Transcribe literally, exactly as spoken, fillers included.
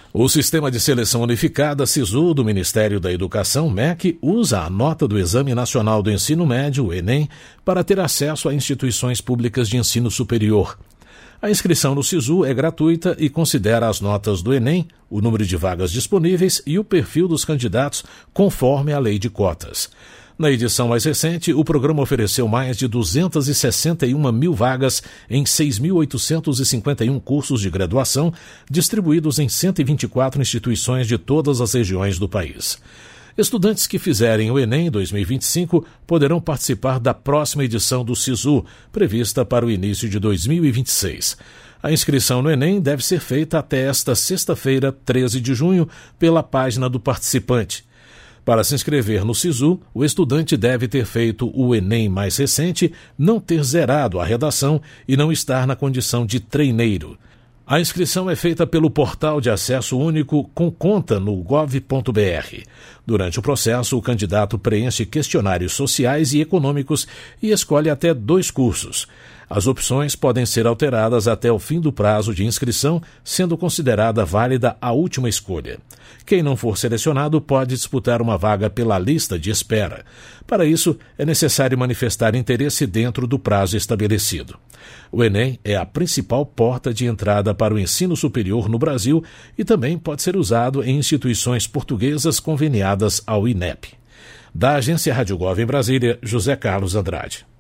O Sistema de Seleção Unificada, SISU, do Ministério da Educação, M E C, usa a nota do Exame Nacional do Ensino Médio, o Enem, para ter acesso a instituições públicas de ensino superior. A inscrição no SISU é gratuita e considera as notas do Enem, o número de vagas disponíveis e o perfil dos candidatos conforme a lei de cotas. Na edição mais recente, o programa ofereceu mais de duzentas e sessenta e uma mil vagas em seis mil oitocentos e cinquenta e um cursos de graduação, distribuídos em cento e vinte e quatro instituições de todas as regiões do país. Estudantes que fizerem o Enem dois mil e vinte e cinco poderão participar da próxima edição do SISU, prevista para o início de dois mil e vinte e seis. A inscrição no Enem deve ser feita até esta sexta-feira, treze de junho, pela página do participante. Para se inscrever no SISU, o estudante deve ter feito o Enem mais recente, não ter zerado a redação e não estar na condição de treineiro. A inscrição é feita pelo Portal de Acesso Único com conta no gov ponto br. Durante o processo, o candidato preenche questionários sociais e econômicos e escolhe até dois cursos. As opções podem ser alteradas até o fim do prazo de inscrição, sendo considerada válida a última escolha. Quem não for selecionado pode disputar uma vaga pela lista de espera. Para isso, é necessário manifestar interesse dentro do prazo estabelecido. O Enem é a principal porta de entrada para o ensino superior no Brasil e também pode ser usado em instituições portuguesas conveniadas ao INEP. Da Agência Rádio Gov em Brasília, José Carlos Andrade.